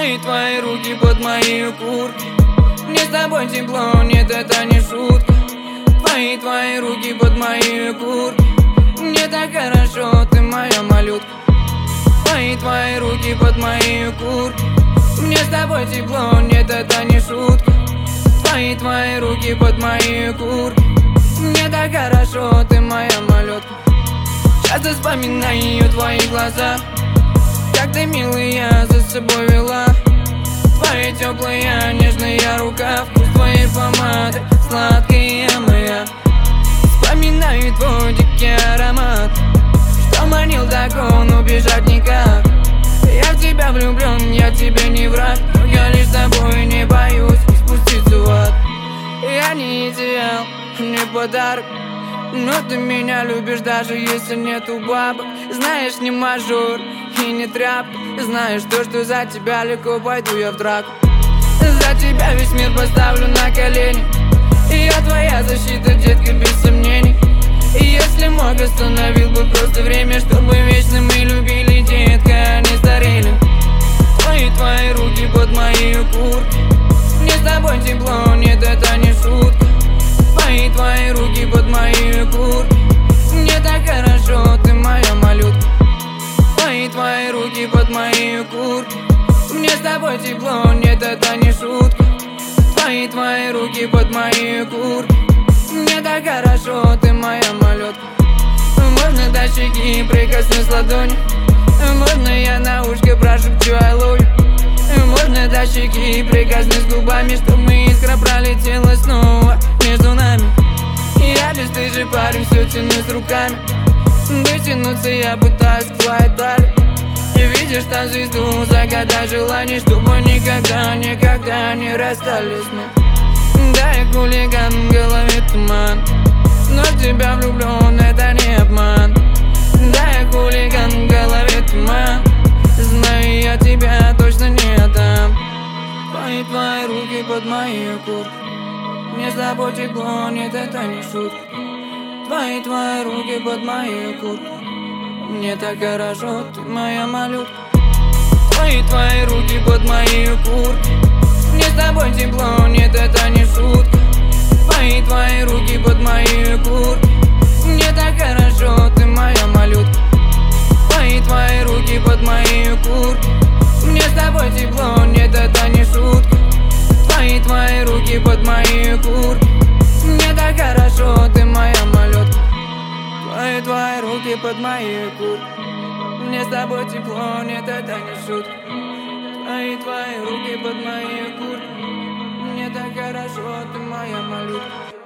твои руки под моей курткой. Мне с тобой тепло, нет, это не шутка. Твои руки под моей курткой. Мне так хорошо, ты моя малютка. Твои руки под моей курткой. Мне с тобой тепло, нет, это не шутка. Твои руки под моей курткой. Мне так хорошо, ты моя малютка. Часто вспоминаю твои глаза, как ты, милая, за собой вела. Твоя теплая, нежная рука, вкус твоей помады, сладкая моя. Вспоминаю твой дикий аромат, что манил, так он убежать никак. Я в тебя влюблен, я тебе не враг, но я лишь тобой не боюсь спуститься в ад. Я не идеал, не подарок, но ты меня любишь, даже если нету бабок. Знаешь, не мажор и не тряпка. Знаешь то, что за тебя легко пойду я в драку. За тебя весь мир поставлю на колени. И я твоя защита, детка, без сомнений. И если мог, остановил бы просто время, чтобы вечно мы любили, детка, а не старели. Твои руки под моей курткой. Мне с тобой тепло, нет, это не шутка. Твои руки под моей курткой. Мне так хорошо, ты моя малютка. Твои руки под моей курткой. Мне с тобой тепло, нет, это не шутка. Твои руки под моей курткой. Мне так хорошо, ты моя малютка. Можно до щеки прикоснусь ладонью. Можно я на ушко прошепчу I love you. Можно до щеки прикоснусь губами, чтобы искра пролетела снова между нами. Я бесстыжий парень, все тянусь руками. Дотянуться я пытаюсь к твоей талии. И видишь там звезду, загадай желание, чтобы никогда, никогда не расстались мы. Да, я хулиган, в голове туман, но в тебя влюблен, это не обман. Да, я хулиган, в голове туман, знаю, я тебя точно не отдам. Твои руки под моей курткой. Мне с тобой тепло, нет, это не шутка. Твои руки под моей курткой. Мне так хорошо, ты моя малютка. Твои руки под моей курткой. Мне с тобой тепло, нет, это не шутка. Твои руки под моей курткой. Мне так хорошо, ты моя малютка. Твои руки под моей курткой. Мне с тобой тепло, нет, это не шутка. Твои руки под моей курткой. Мне так хорошо, ты моя малютка. Твои руки под моей курткой. Мне с тобой тепло, нет, это не шутка. Твои руки под моей курткой. Мне так хорошо, ты моя малютка.